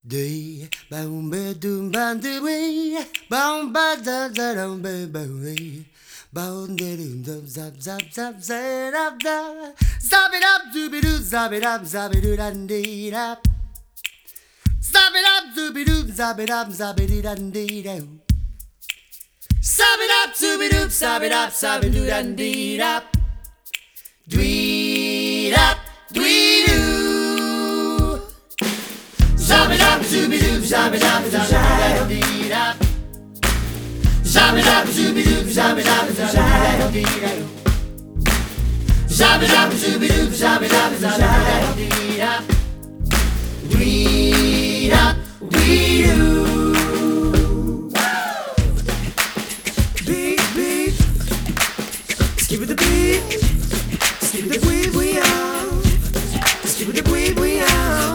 Day, boom, ba doom, ba do we, boom, ba da da dum, ba ba we, boom, da doom, dum, zap, zap, zap, zap, up, da, zap it up, dooby doo, zap it doo, dan dee da, zap it up, dooby doo, zap it doo, dan dee da, zap it up, dooby doo, zap it doo, dan dee da, dwee up, dwee doo. Zab it up, zooby doo, zab it up, zab it up, zab it up, zooby doo, zab it up, zab it up, zab it up, zooby doo, zab it up, zab it up, read up, we do. Beat, beat, skip with the beat, skip with the weed, we out, skip with the weed, we out.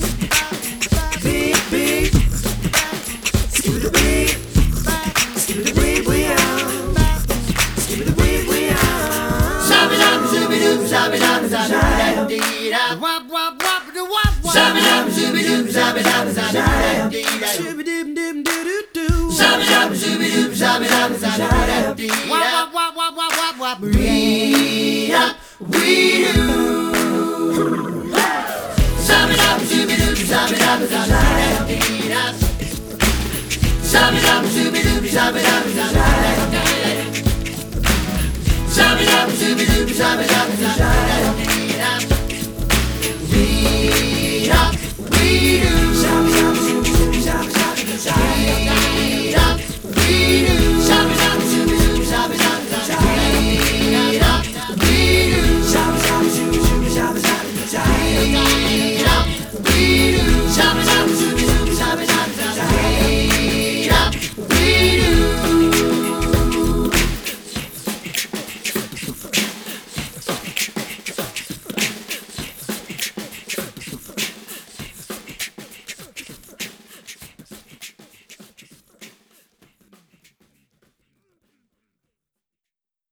Wop wop wop do wop wop. Zab it up, zooby doo, zab it up, zab it up, zooby doo doo doo doo. Zab it up, zooby doo, zab it up, zab it up, wop wop wop wop wop wop. Read up, we do. Zab it up, zooby doo, zab it up, zab it up, zab it up, zooby doo, zab it up, zab it up, zab it up, zooby doo, zab it up, zab it up. We do.